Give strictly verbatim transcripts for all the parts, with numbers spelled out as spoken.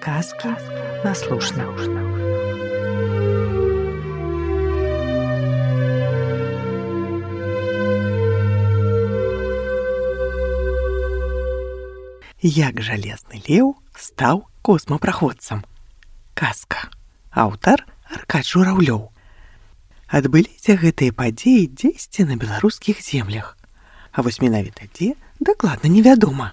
Сказки на слушна. Як жалезны леў стаў космапраходцам. Казка. Аўтар Аркадж Жураўлёў. Адбыліся гэтыя падзеі дзесьці на беларускіх землях. А вось менавіта дзе, дакладна невядома.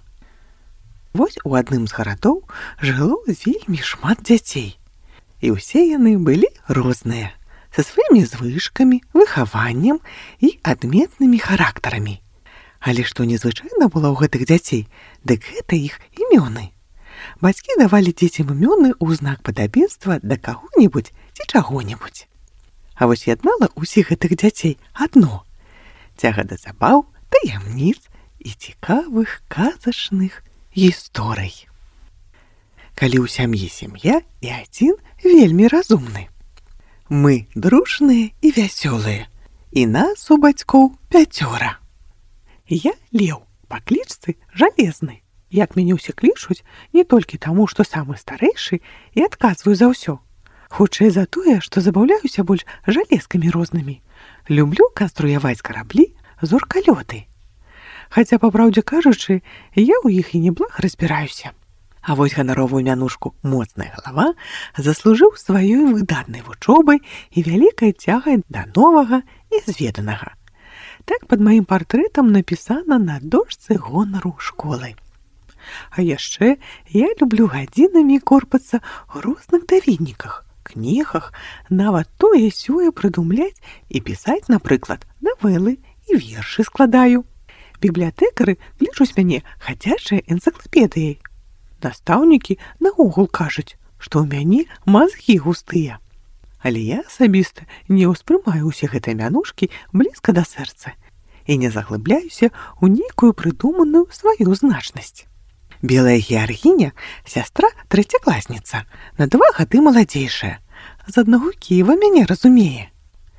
Вось у адным з гарадоў жыло вельмі шмат дзяцей. І ўсе яны былі розныя, са сваімі звычкамі, выхаваннем і адметнымі характарамі. Але што незвычайна было ў гэтых дзяцей, дык гэта іх імёны. Бацькі давалі дзецям імёны ў знак падабенства да каго-небудзь ці чаго-небудзь. А вось яднала ўсіх гэтых дзяцей адно – цяга да забаў, таямніц і цікавых казачных гісторый. Калі ў сям'і сям'я і адзін вельмі разумны. Мы дружныя і вясёлыя, і нас у бацькоў пяцёра. Я леў па клічцы жалезны. Як мяне ўсе клічуць не толькі таму, што самы старэйшы і адказваю за ўсё. Хутчэй за тое, што забаўляюся больш жалезкамі рознымі. Люблю канструяваць караблі, зоркалёты. Хаця, па праўдзе кажучы, я ў іх і неблага разбіраюся. А вось ганаровую мянушку «Моцная галава» заслужыў сваёй выдатнай вучобай і вялікай цягай да новага і зведанага. Так пад маім партрэтам напісана на дошцы гонару школы. А яшчэ я люблю гадзінамі корпацца ў розных даведніках, кнігах, нават тое-сёе прыдумляць і пісаць, напрыклад, навелы і вершы складаю. Бібліятэкары лічуць мяне хадзячай энцыклапедыяй. Настаўнікі наогул кажуць, што ў мяне мазгі густыя. Але я асабіста не ўспрымаю ўсе гэтыя мянушкі блізка да сэрца і не заглыбляюся ў нейкую прыдуманую сваю значнасць. Белая геаргіня – сястра трэцякласніца, на два гады маладзейшая. З аднаго Кіева мяне разумее.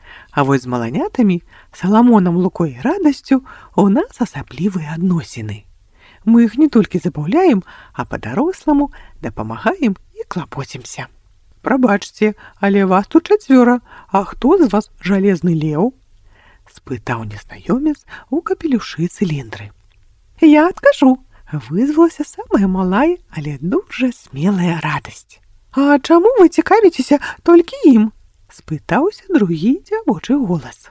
А вось з маланятамі, Саламонам, Лукой і Радасцю у нас асаблівыя адносіны. Мы іх не толькі забаўляем, а па-даросламу дапамагаем і клапоцімся. Прабачце, але вас тут чацвёра, а хто з вас жалезны леў? Спытаў незнаёмец у капелюшы цыліндры. Я адкажу. Вызвалася самая малая, але дуже смелая радасць. А чаму вы цікавіцеся толькі ім? Спытаўся другі дзявочы голас.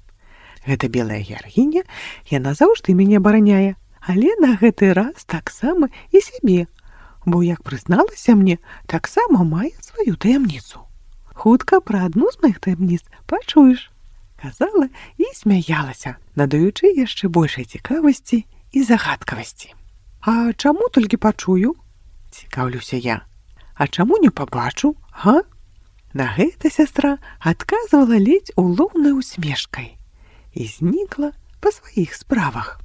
Гэта белая геаргіня, яна заўжды мяне абараняе, але на гэты раз таксама і сябе, бо, як прызналася мне, таксама мае сваю таямніцу. Хутка пра адну з маіх таямніц пачуеш, казала і смяялася, надаючы яшчэ большай цікавасці і загадкавасці. А чаму толькі пачую? Цікаўлюся я. А чаму не пабачу, га? На гэта сястра адказвала ледзь улоўнай усмешкай і знікла па сваіх справах.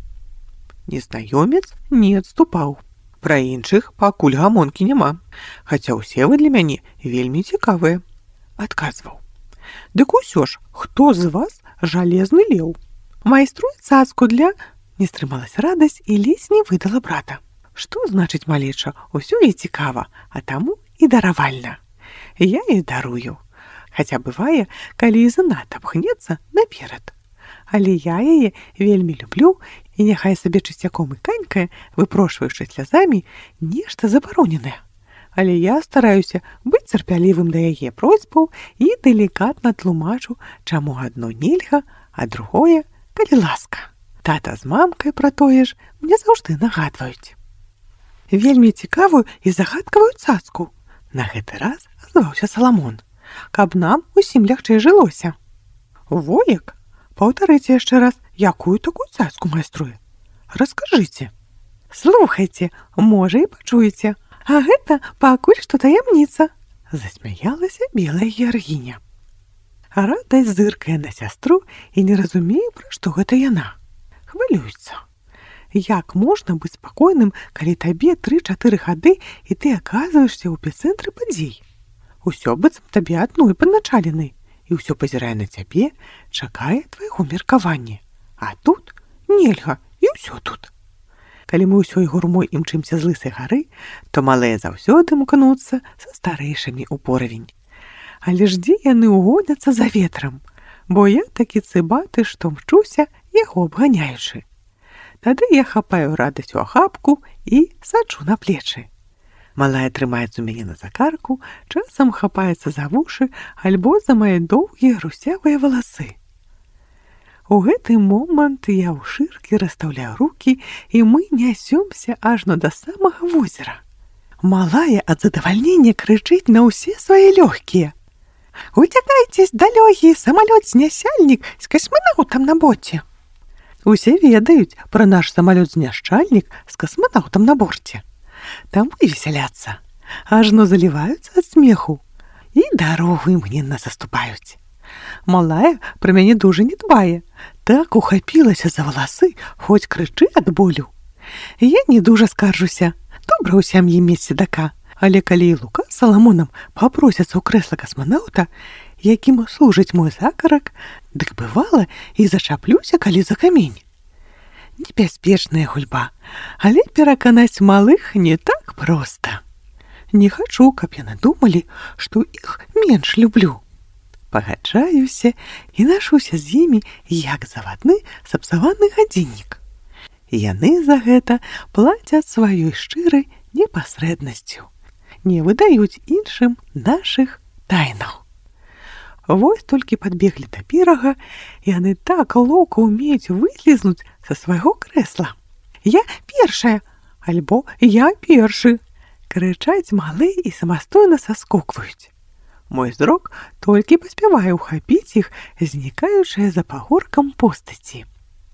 Незнаёмец не адступаў. Пра іншых пакуль гамонкі няма, хаця ўсе вы для мяне вельмі цікавыя. Адказваў. Дык усё ж, хто з вас жалезны леў? Майструе цацку для... Не стрымалася радасць і ледзь не выдала брата. Што значыць, малеча, усё і цікава, а таму і даравальна. Я і дарую. Хаця бывае, калі і занадта пхнецца наперад. Але я яе вельмі люблю, і няхай сабе чысцяком і канькае, выпрошваючы слязамі, нешта забароненае. Але я стараюся быць цярпялівым да яе просьбаў і далікатна тлумачу, чаму адно нельга, а другое, калі ласка. Тата з мамкай пра тое ж мне заўжды нагадваюць. Вельмі цікавую і загадкавую цацку. На гэты раз азваўся Саламон, каб нам усім лягчэй жылося. Воек, паўтарыце яшчэ раз, якую такую цацку майструе? Раскажыце. Слухайце, можа і пачуеце. А гэта пакуль што таямніца. Засмяялася белая геаргіня. Радасць зыркае на сястру і не разумее, пра што гэта яна. Хвалюецца. Як можна быць спакойным, калі табе тры-чатыры гады і ты аказваешся ў эпіцэнтры падзей? Усё быццам табе адной падначалены, і ўсё пазірае на цябе, чакае твайго меркавання. А тут нельга, і ўсё тут. Калі мы ўсёй гурмой імчымся з лысай гары, то малыя заўсёды мкнуцца са старэйшымі ў поравень. Але ж дзе яны ўгоняцца за ветрам, бо я такі цыбаты, што мчуся, яго абганяючы. Тады я хапаю радасць у ахапку і саджу на плечы. Малая трымаецца ў мяне на закарку, часам хапаецца за вушы альбо за мае доўгія русявыя валасы. У гэты момант я ў шыркі расстаўляю рукі, і мы нясёмся ажно да самага возера. Малая ад задавальнення крычыць на ўсе свае лёгкія. «Уцякайцесь, далёгі, самалёт-знясяльнік з касманаўтам на боце!» Усе ведаюць пра наш самалёт-зняшчальнік з касманаўтам на борце. Там і весяляцца, ажно заліваюцца ад смеху і дарогу імгненна заступаюць. Малая пра мяне дужа не дбае, так ухапілася за валасы, хоць крычы ад болю. Я не дужа скаржуся, добра ў сям'і мець седака, але калі і Лука з Саламонам папросяцца ў крэсла касманаўта, якім служыць мой закарак, дык бывала і зачаплюся, калі за камень. Небяспечная гульба, але пераканаць малых не так проста. Не хачу, каб яны думалі, што іх менш люблю. Пагаджаюся і нашуся з імі, як завадны сапсаваны гадзіннік. Яны за гэта плацяць сваёй шчырай непасрэднасцю, не выдаюць іншым нашых тайнаў. Вось толькі падбеглі да берага, яны так лоўка ўмеюць выслізнуць са свайго крэсла. «Я першая!» альбо «Я першы!» крычаць малыя і самастойна саскокваюць. Мой зрок толькі паспявае ўхапіць іх, знікаючыя за пагоркам постаці.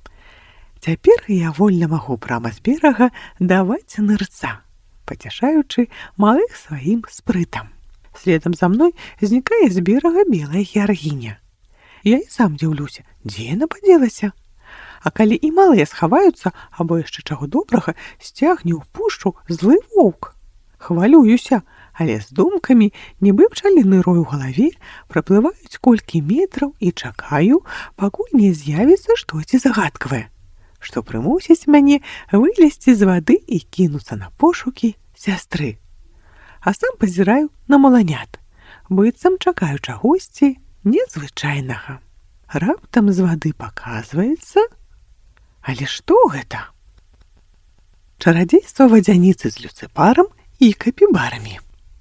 Цяпер я вольна магу прама з берага даваць нырца, пацяшаючы малых сваім спрытам. Следам за мной знікае з берага белая геаргіня. Я і сам дзіўлюся, дзе яна падзелася. А калі і малыя схаваюцца, або яшчэ чаго добрага, сцягне ў пушчу злы воўк. Хвалююся, але з думкамі, нібы пчаліны рой у галаве, праплываюць колькі метраў і чакаю, пакуль не з'явіцца штосьці загадкавае, што прымусіць мяне вылезці з вады і кінуцца на пошукі сястры. А сам пазіраю на маланят, быццам чакаю чагосьці незвычайнага. Раптам з вады паказваецца... Але што гэта? Чарадзейства вадзяніцы з люцыпарам і капібарамі.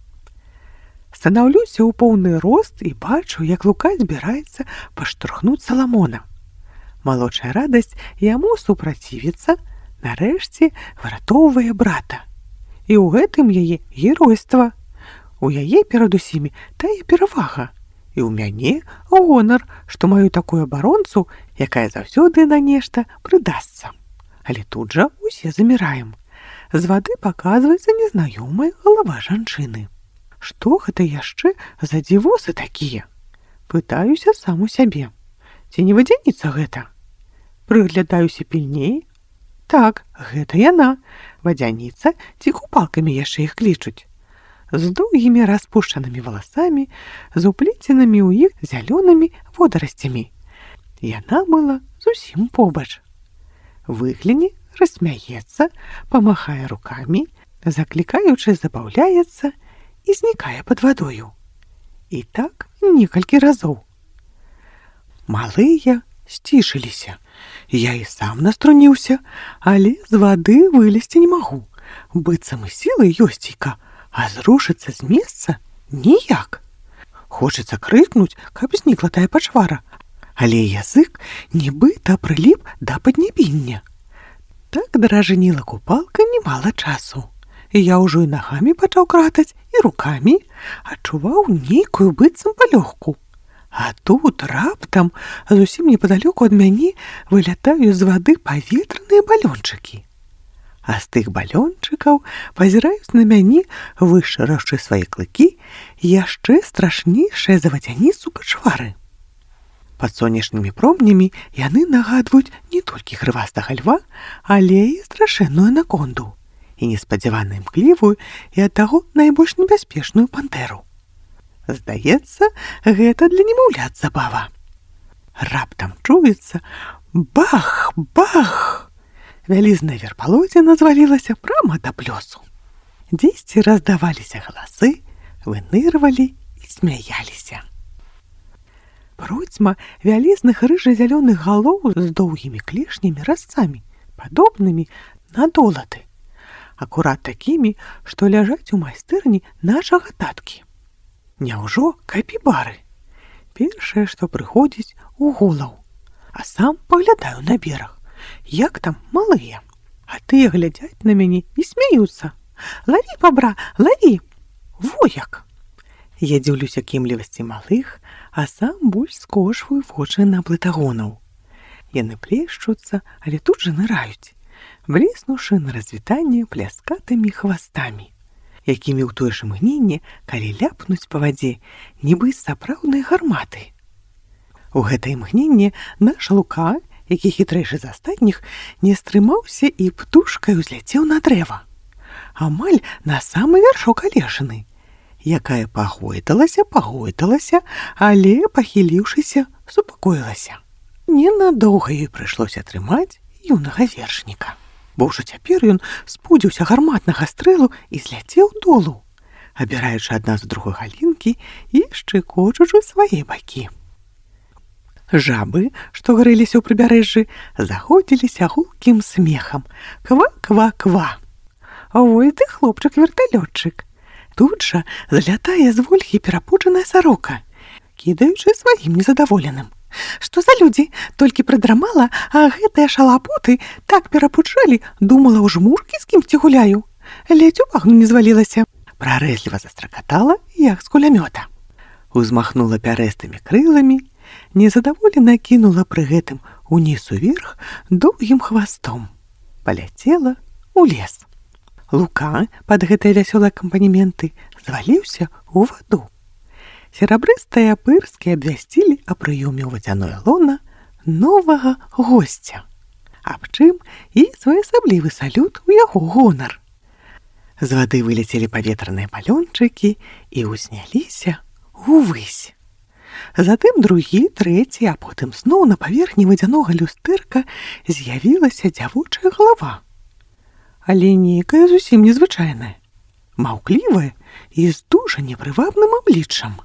Станаўлюся ў поўны рост і бачу, як Лука збіраецца паштурхнуць Саламона. Малодшая радасць яму супрацівіцца, нарэшце выратоўвае брата. І ў гэтым яе геройства. У яе перад усімі тая перавага. І ў мяне гонар, што маю такую абаронцу, якая заўсёды на нешта прыдасца. Але тут жа усе заміраем. З вады паказваецца незнаёмая галава жанчыны. Што гэта яшчэ за дзівосы такія? Пытаюся сам у сябе. Ці не вадзяніца гэта? Прыглядаюся пільней. Так, гэта яна, вадзяніца, ці купалкамі яшчэ іх клічуць. З доўгімі распушчанымі валасамі, з уплеценымі ў іх зялёнымі водарасцямі. Яна была зусім побач. Выгляне, рассмяецца, памахае рукамі, заклікаючы забаўляецца і знікае пад вадою. І так некалькі разоў. Малыя сцішыліся. Я і сам наструніўся, але з вады вылезці не магу. Быццам і сілы ёсцейка, а зрушыцца з месца ніяк. Хочацца крыкнуць, каб знікла тая пачвара, але язык нібыта прыліп да паднябення. Так дражніла купалка немала часу. Я ўжо і нагамі пачаў кратаць, і рукамі адчуваў нейкую быццам палёгку. А тут раптам зусім непадалёку ад мяне вылятаюць з вады паветраныя балёнчыкі. А з тых балёнчыкаў пазіраюць на мяне, вышчаравшы свае клыкі, яшчэ страшнейшыя за вадзяніцу пачвары. Пад сонечнымі промнямі яны нагадваюць не толькі грывастага льва, але і страшэнную анаконду, і неспадзявана імклівую, і ад таго найбольш небяспечную пантэру. Здаецца, гэта для немаўлят забава. Раптам чуецца бах, бах! вялізная верпалоціна звалілася прама да плёсу. Дзесьці раздаваліся галасы, вынырвалі і смяяліся. Процьма вялізных рыжа-зялёных галоў з доўгімі клешнямі разцамі, падобнымі на долаты, акурат такімі, што ляжаць у майстэрні нашага таткі. Няўжо капібары? Першае, што прыходзіць у голову. А сам паглядаю на бераг. Як там малыя? А тыя глядзяць на мяне і смяюцца. Лаві, бабра, лаві! Во як! Я дзіўлюся кемлівасці малых, а сам больш скошваю вочы на плытагонаў. Яны плешчуцца, але тут жа ныраюць, блеснуўшы на развітанне пляскатымі хвастамі, якімі ў тое ж мгненне, калі ляпнуць па вадзе, нібы сапраўдныя гарматы. У гэтае мгненне наш Лука, які хітрэйшы за астатніх, не стрымаўся і птушкай узляцеў на дрэва, амаль на самы вяршок алешыны, якая пагойдалася, пагойдалася, але, пахіліўшыся, супакоілася. Ненадоўга ёй прыйшлося трымаць юнага вершніка, бо ўжо цяпер ён спудзіўся гарматнага стрэлу і зляцеў долу, абіраючы адна з другой галінкі і шчыкочучы свае бакі. Жабы, што грэліся ў прыбярэжжы, заходзіліся гулкім смехам. Ква-ква-ква! Ой, ты хлопчык-верталётчык! Тут жа залятае з вольхі перапуджаная сарока, кідаючы сваім незадаволеным. Што за людзі? Толькі прыдрамала, а гэтыя шалапуты так перапуджалі, думала, у жмуркі з кімсьці гуляю. Ледзь у багну не звалілася. Прарэзліва застракатала, як з кулямёта. Узмахнула пярэстымі крыламі, незадаволена кінула пры гэтым уніз уверх доўгім хвастом. Паляцела ў лес. Лука пад гэтыя вясёлыя акампанементы зваліўся ў ваду. Серабрыстыя пырскі абвясцілі аб прыёме ў вадзяное лона новага госця, аб чым і своеасаблівы салют у яго гонар. З вады вылецелі паветраныя балёнчыкі і ўзняліся ўвысь. Затым другі, трэці, а потым зноў на паверхні вадзянога люстэрка з'явілася дзявочая галава. Але нейкая зусім незвычайная, маўклівая і з дужа непрывабным абліччам.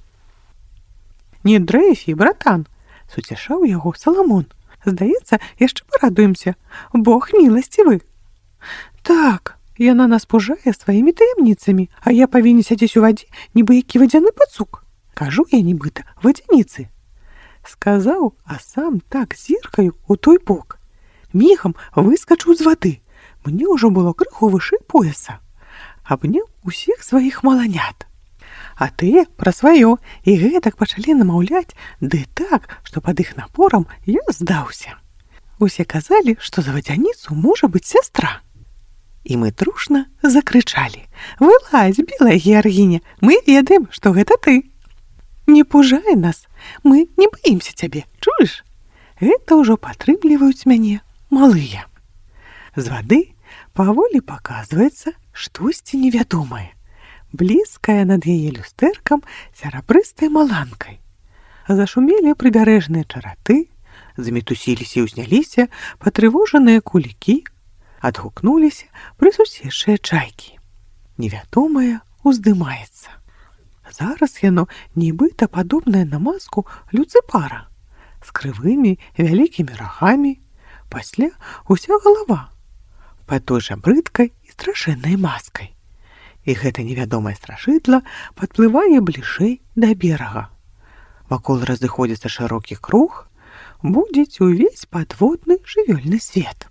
«Не дрэйфі, братан!» — суцяшаў яго Саламон. «Здаецца, яшчэ парадуемся. Бог міласцівы!» «Так, яна нас пужае сваімі таямніцамі, а я павінен сядзець у вадзе, нібы які вадзяны пацук. Кажу я нібыта вадзяніцы!» Сказаў, а сам так зіркаю ў той бок. Мігам выскачыў з вады. Мне ўжо было крыху вышэй пояса. Абняў усіх сваіх маланят. А тыя пра сваё і гэтак пачалі намаўляць, ды так, што пад іх напорам я здаўся. Усе казалі, што за вадзяніцу можа быць сястра. І мы трушна закрычалі: «Вылазь, белая геаргіня, мы ведаем, што гэта ты! Не пужай нас, мы не баімся цябе, чуеш?» Гэта ўжо падтрымліваюць мяне малыя. З вады паволі паказваецца штосьці невядомае, блізкая над яе люстэркам серабрыстай маланкай. Зашумелі прыбярэжныя чараты, замітусіліся і ўзняліся патрывожаныя кулікі, адгукнуліся прысусешыя чайкі. Невядомае уздымаецца. Зараз яно нібыта падобнае на маску люцыпара, з крывымі вялікімі рагамі, пасля уся галава, пад той жа брыдкай і страшэннай маскай. І гэта невядомае страшыдла падплывае бліжэй да берага. Вакол разыходзіцца шырокі круг, будзіць увесь падводны жывёльны свет.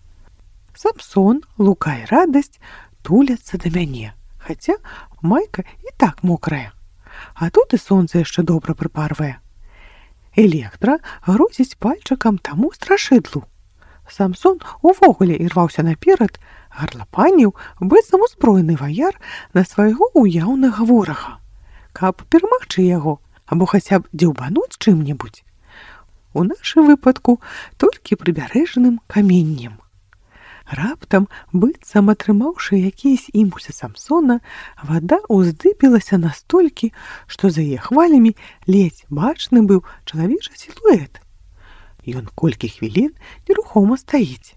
Самсон, Лука і радасць туляцца да мяне, хаця майка і так мокрая. А тут і сонца яшчэ добра прыпарвае. Электра грозіць пальчыкам таму страшыдлу. Самсон увогуле ірваўся наперад, гарлапаніў, быццам узброены ваяр на свайго уяўнага ворага, каб перамагчы яго, або хаця б дзеўбануць чым-небудзь. У нашым выпадку толькі прыбярэжным каменнем. Раптам, быццам атрымаўшы якіясь імпульсы Самсона, вада ўздыбілася настолькі, што за яе хвалямі ледзь бачны быў чалавечы сілуэт. Ён колькі хвілін нерухома стаіць,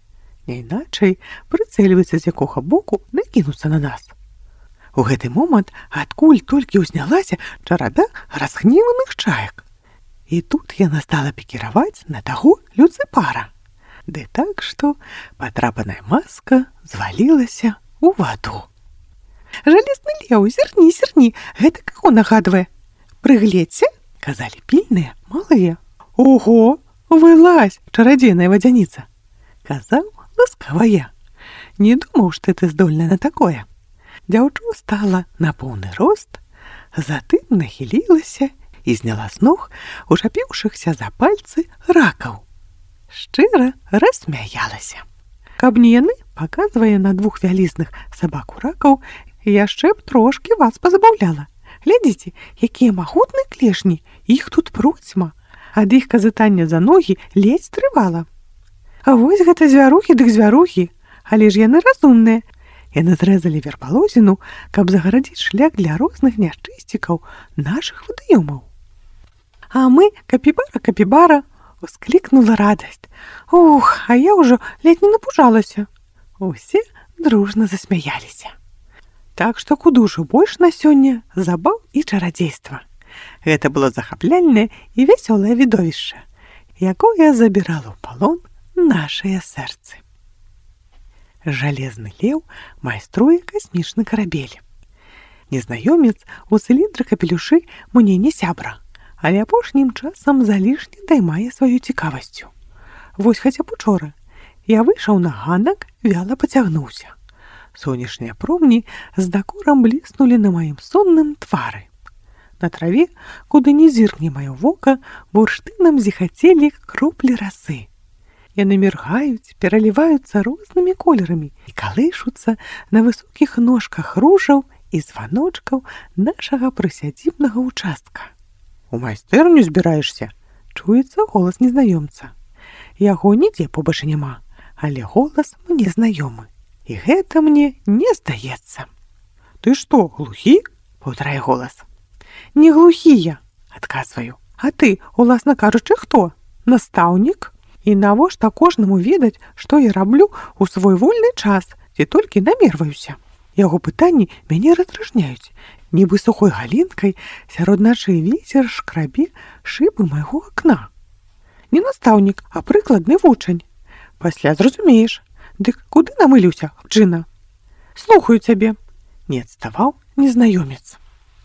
Няйначай прыцэльваецца з якога боку накінуцца на нас. У гэты момант адкуль толькі ўзнялася чарада разгневаных чаек. І тут яна стала пікіраваць на таго люцыпара. Ды так, што патрапаная маска звалілася ў ваду. «Жалезны леў, зірні, зірні, гэта каго нагадвае? Прыгледзьце», — казалі пільныя малыя. «Ого, вылазь, чарадзейная вадзяніца», — казаў ласкава я. «Не думаў, што ты здольная на такое». Дзяўчо стала на поўны рост, затым нахілілася і зняла з ног учапіўшыхся за пальцы ракаў. Шчыра рассмяялася. Каб не яны, паказвае на двух вялізных сабаку-ракаў, яшчэ б трошкі вас пазабаўляла. Глядзіце, якія магутныя клешні, іх тут процьма. Ад іх казытання за ногі ледзь трывала. А вось гэта звярухі дык звярухі, але ж яны разумныя. Яны зрэзалі вербалозіну, каб загарадзіць шлях для розных няшчысцікаў нашых вадаёмаў. А мы, капібара-капібара, усклікнула радасць. Ух, а я ўжо ледзь не напужалася. Усе дружна засмяяліся. Так што куды ўжо больш на сёння забаў і чарадзейства. Гэта было захапляльнае і весёлае відовішча, якое забірало ў палон нашыя сэрцы. Жалезны леў майструе касмічны карабель. Незнаёмец у цыліндры капелюшы мне не сябра, але апошнім часам залішне даймае сваёй цікавасцю. Вось хаця б учора я выйшаў на ганак, вяла пацягнуўся. Сонечныя промні з дакорам бліснулі на маім сонным твары. На траве, куды не зіркне маё вока, бурштынам зіхацелі кроплі расы. Яны міргаюць, пераліваюцца рознымі колерамі і калышуцца на высокіх ножках ружаў і званочкаў нашага прысядзібнага ўчастка. «У майстэрню збіраешся?» — чуецца голас незнаёмца. Яго нідзе побач няма, але голас мне знаёмы. І гэта мне не здаецца. «Ты што, глухі?» — паўтарае голас. «Не глухі я», — адказваю. «А ты, уласна кажучы, хто? Настаўнік? І навошта кожнаму ведаць, што я раблю ў свой вольны час, ці толькі намерваюся?» Яго пытанні мяне раздражняюць. Нібы сухой галінкай сярод начы вецер шкрабе шыбы майго акна. Не настаўнік, а прыкладны вучань. Пасля зразумееш. Дык куды намыліўся, хлапчына? «Слухаю цябе», — не адставаў незнаёмец.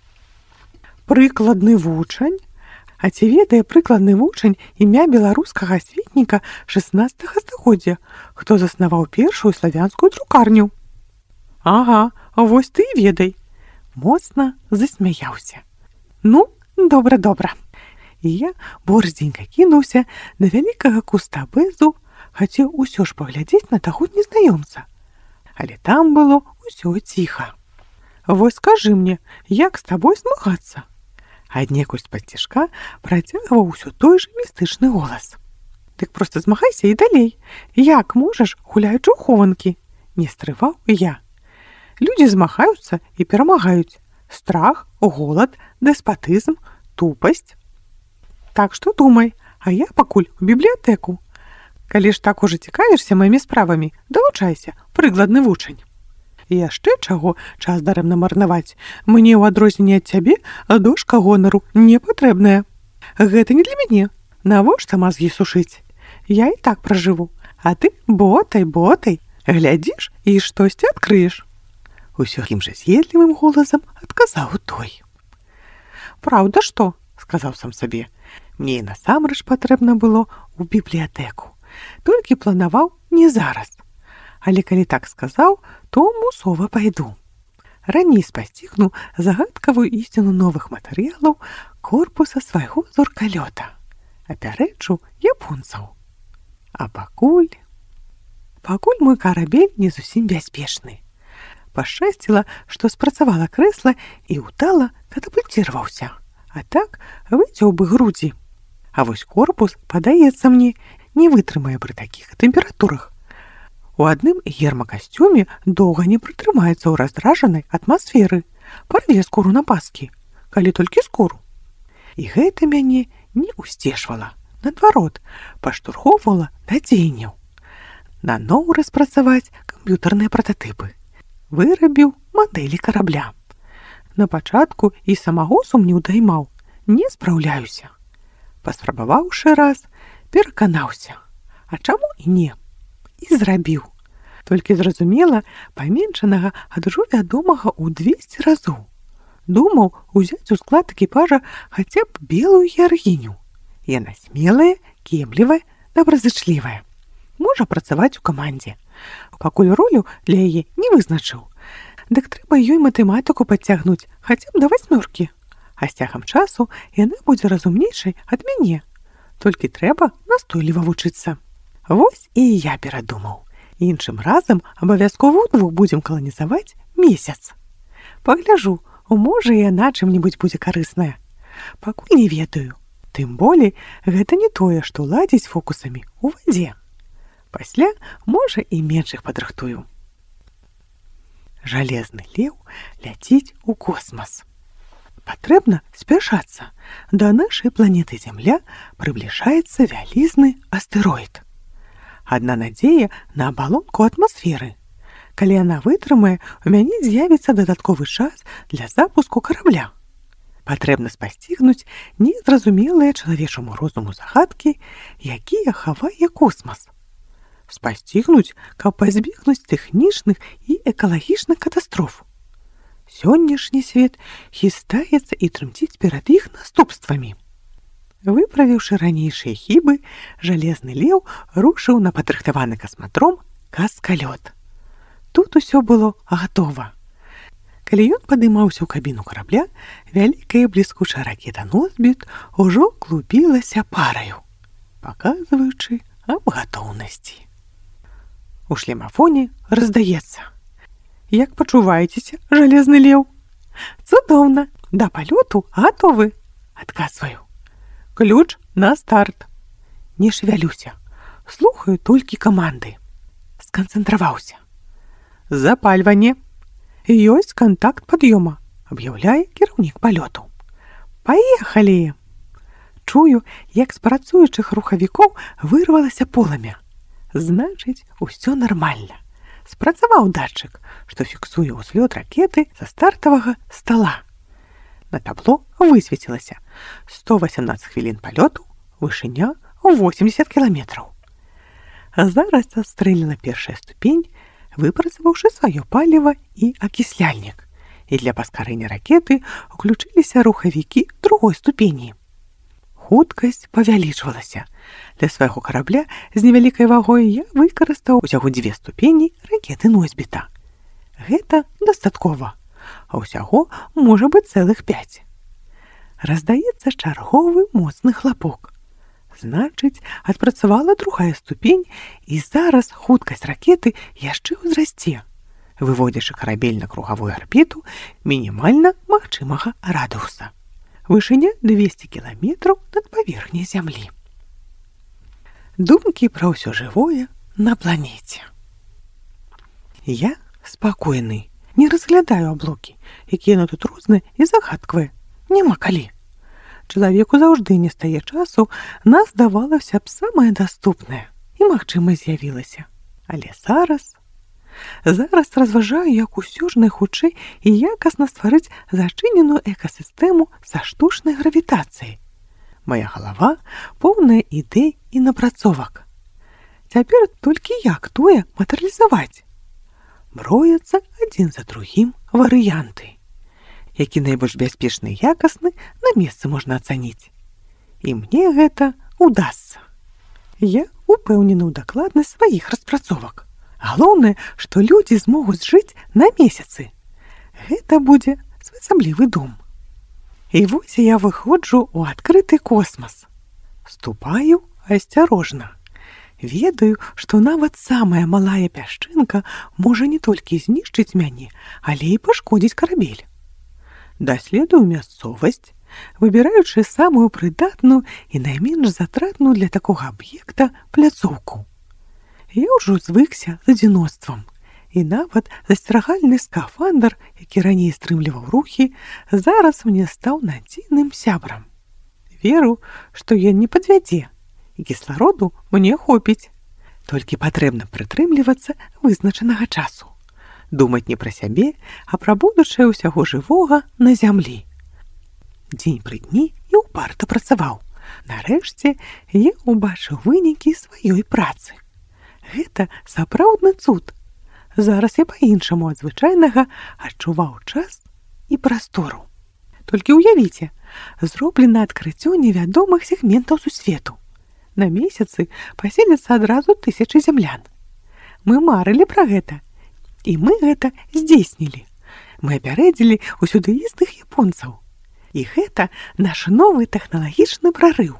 «Прыкладны вучань? А ці ведае прыкладны вучань імя беларускага асветніка шаснаццатага стагоддзя, хто заснаваў першую славянскую друкарню?» «Ага, вось ты і ведай», — моцна засмяяўся. «Ну, добра-добра». І я борздзенька кінуўся на вялікага куста бэзу, хацеў усё ж паглядзець на таго незнаёмца. Але там было ўсё ціха. «Вось скажы мне, як з табой змагацца?» Аднекуль з-пад цішка працягваў усё той жа містычны голас. «Дык проста змагайся і далей. Як можаш, гуляючы ў хованкі?» Не стрываў я. Людзі змагаюцца і перамагаюць. Страх, голад, дэспатызм, тупасць. Так што думай, а я пакуль у бібліятэку. Калі ж так ужо цікавішся маімі справамі, далучайся, прыкладны вучань. І яшчэ чаго час дарэмна марнаваць. Мне ў адрозненне ад цябе дошка гонару не патрэбная. Гэта не для мяне. Навошта мазгі сушыць? Я і так пражыву. А ты ботай, ботай. Глядзіш і штосьці адкрыеш». Усё тым жа з'едлівым голасам адказаў той. «Праўда што?» — сказаў сам сабе. Мне і насамрэч патрэбна было ў бібліятэку. Толькі планаваў не зараз. Але калі так сказаў, то мусова пайду. Раней спасцігну загадкавую ісціну новых матэрыялаў корпуса свайго зоркалёта. Апярэчу японцаў. А пакуль... Пакуль мой карабель не зусім бяспечны. Пашчасціла, што спрацавала крэсла і ўдала катапульціраваўся. А так выцяў бы грудзі. А вось корпус, падаецца мне, не вытрымае пры такіх тэмпературах. У адным гермакасцюме доўга не прытрымаецца ў раздражанай атмасферы, парве скуру на паскі, калі толькі скуру. І гэта мяне не ўсцешвала, наадварот, паштурхоўвала да дзеянняў. наноў распрацаваць камп'ютарныя прататыпы. Вырабіў мадэлі карабля. На пачатку і самого сумнеў даймаў, не спраўляюся. Паспрабаваўшы раз, пераканаўся. А чаму і не? І зрабіў. Толькі зразумела, паменшанага ад ужо вядомага ў двесце разоў. Думаў узяць у склад экіпажа хаця б белую геаргіню. Яна смелая, кемлівая, добразычлівая. Можа працаваць у камандзе. Пакуль ролю для яе не вызначыў. Дык трэба ёй матэматыку падцягнуць хаця б да васьмёркі. А з цягам часу яна будзе разумнейшай ад мяне. Толькі трэба настойліва вучыцца. Вось і я перадумаў. Іншым разам абавязкова ўдвух будзем каланізаваць месяц. Пагляжу, можа і яна чым-небудзь будзе карысная. Пакуль не ведаю. Тым болей, гэта не тое, што ладзіць фокусамі ў вадзе. Пасля, можа, і менш іх падрыхтую. Жалезны леў ляціць у космас. Патрэбна спяшацца. Да нашай планеты Зямля прыбліжаецца вялізны астэроід. Адна надзея на абалонку атмасферы. Калі яна вытрымае, у мяне з'явіцца дадатковы час для запуску карабля. Патрэбна спасцігнуць незразумелыя чалавечаму розуму загадкі, якія хавае космас. Спасцігнуць, каб пазбегнуць тэхнічных і экалагічных катастроф. Сённяшні свет хістаецца і трымціць перад іх наступствамі. Выправіўшы ранейшыя хібы, жалезны леў рушыў на падрыхтаваны касмадром Каскалёт. Тут усё было гатова. Калі ён падымаўся ў кабіну карабля, вялікая бліскучая ракета-носьбіт ужо клубілася параю, паказваючы аб гатоўнасці. У шлемафоне раздаецца: «Як пачуваецеся, жалезны леў?» «Цудоўна, да палёту гатовы», адказваю. «Ключ на старт». Не шевялюся, слухаю толькі каманды. Сканцэнтраваўся. «Запальванне. Ёсць кантакт пад'ёма», аб'яўляе кіраўнік палёту. «Паехалі!» Чую, як з працуючых рухавікоў вырвалася полымя. Значыць, усё нармальна. Спрацаваў датчык, што фіксуе ўзлёт ракеты са стартавага стала. На табло высветілася сто васямнаццаць хвілін палёту, вышыня восемьдесят кіламетраў. Зараз адстрэлена першая ступень, выпрацаваўшы сваё паліва і акісляльнік. І для паскарэння ракеты ўключыліся рухавікі другой ступені. Хуткасць павялічвалася. Для свайго карабля з невялікай вагой я выкарыстаў усяго дзве ступені ракеты-носьбіта. Гэта дастаткова, а ўсяго можа быць цэлых пяць. Раздаецца чарговы моцны хлапок. Значыць, адпрацавала другая ступень, і зараз хуткасць ракеты яшчэ ўзрасце, выводзячы карабель на кругавую арбіту мінімальна магчымага радыуса. Вышыня двесце кіламетраў над паверхняй зямлі. Думкі пра ўсё жывое на планеце. Я спакойны, не разглядаю аблокі, якія на тут розныя і загадкавыя. Няма калі. Чалавеку заўжды не стае часу, нас здавалася б самае даступнае і магчымасць з'явілася. Але зараз... Зараз разважаю, як усё ж найхутчэй і якасна стварыць зачыненую экасістэму са штучнай гравітацыяй. Мая галава поўная ідэй і напрацовак. Цяпер толькі як тое матэрыялізаваць. Брояцца адзін за другім варыянты. Які найбольш бяспечны і якасны, на месцы можна ацаніць. І мне гэта удасца. Я упэўнены ў дакладнасць сваіх распрацовак. Галоўнае, што людзі змогуць жыць на месяцы. Гэта будзе своеасаблівы дом. І вось я выходжу ў адкрыты космас. Ступаю асцярожна. Ведаю, што нават самая малая пясчынка можа не толькі знішчыць мяне, але і пашкодзіць карабель. Даследую мясцовасць, выбіраючы самую прыдатную і найменш затратную для такога аб'екта пляцоўку. Я ўжо звыкся з адзіноцтвам, і нават засцерагальны скафандр, які раней стрымліваў рухі, зараз мне стаў надзейным сябрам. Веру, што ён не падвядзе, і кіслароду мне хопіць. Толькі патрэбна прытрымлівацца вызначанага часу. Думаць не пра сябе, а пра будучае ўсяго жывога на зямлі. Дзень пры дні і ўпарта працаваў. Нарэшце я ўбачыў вынікі сваёй працы. Гэта сапраўдны цуд. Зараз я па-іншаму ад звычайнага адчуваў час і прастору. Толькі ўявіце, зроблена адкрыццё невядомых сегментаў сусвету. На месяцы паселяцца адразу тысячы зямлян. Мы марылі пра гэта, і мы гэта здзейснілі. Мы апярэдзілі усюдыістых японцаў. І гэта наш новы тэхналагічны прарыў.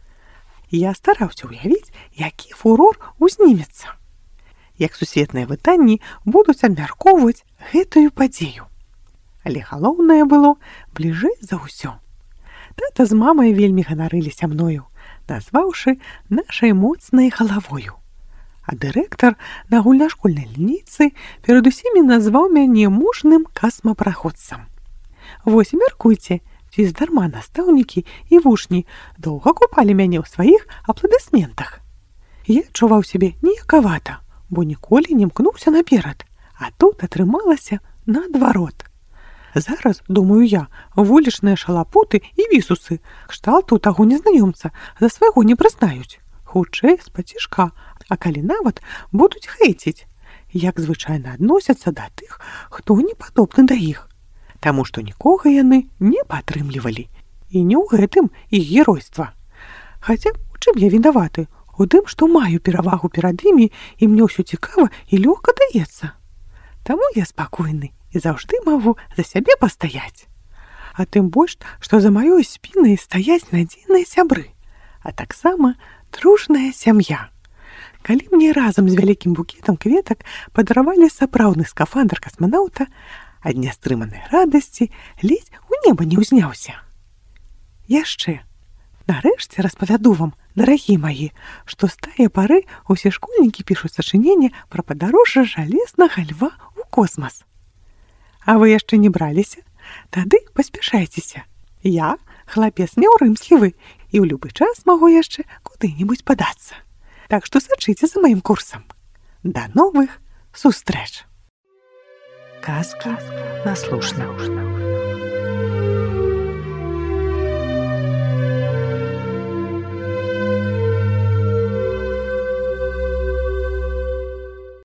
Я стараўся ўявіць, які фурор узнімецца. Як сусветныя выданні будуць абмяркоўваць гэтую падзею. Але галоўнае было бліжэй за ўсё. Тата з мамай вельмі ганарыліся мною, назваўшы нашай моцнай галавою. А дырэктар на агульнашкольнай лінейцы перад усімі назваў мяне мужным касмапраходцам. Вось мяркуйце, ці здарма настаўнікі і вучні доўга купалі мяне ў сваіх апладысментах. Я адчуваў сябе ніякавата, бо ніколі не мкнуўся наперад, а тут атрымалася наадварот. Зараз, думаю я, вулічныя шалапуты і вісусы кшталту таго незнаёмца за свайго не прызнаюць. Хутчэй з пацішка, а калі нават будуць хэйціць, як звычайна адносяцца да тых, хто не падобны да іх. Таму што нікога яны не падтрымлівалі. І не ў гэтым іх геройства. Хаця, у чым я вінаваты? У тым, што маю перавагу перад імі, і мне ўсё цікава і лёгка даецца. Таму я спакойны і заўжды магу за сябе пастаяць. А тым больш, што за маёй спінай стаяць надзейныя сябры, а таксама дружная сям'я. Калі мне разам з вялікім букетам кветак падаравалі сапраўдны скафандр касманаўта, ад нястрыманай радасці ледзь у неба не ўзняўся. Яшчэ, нарэшце распавяду вам, дарагія мае, што з тае пары ўсе школьнікі пішуць сачыненне пра падарожжа жалезнага льва ў космас. А вы яшчэ не браліся? Тады паспяшайцеся. Я хлапец няўрымслівы і ў любы час магу яшчэ куды-небудзь падацца. Так што сачыце за маім курсам. Да новых сустрэч! Казкі на слушна.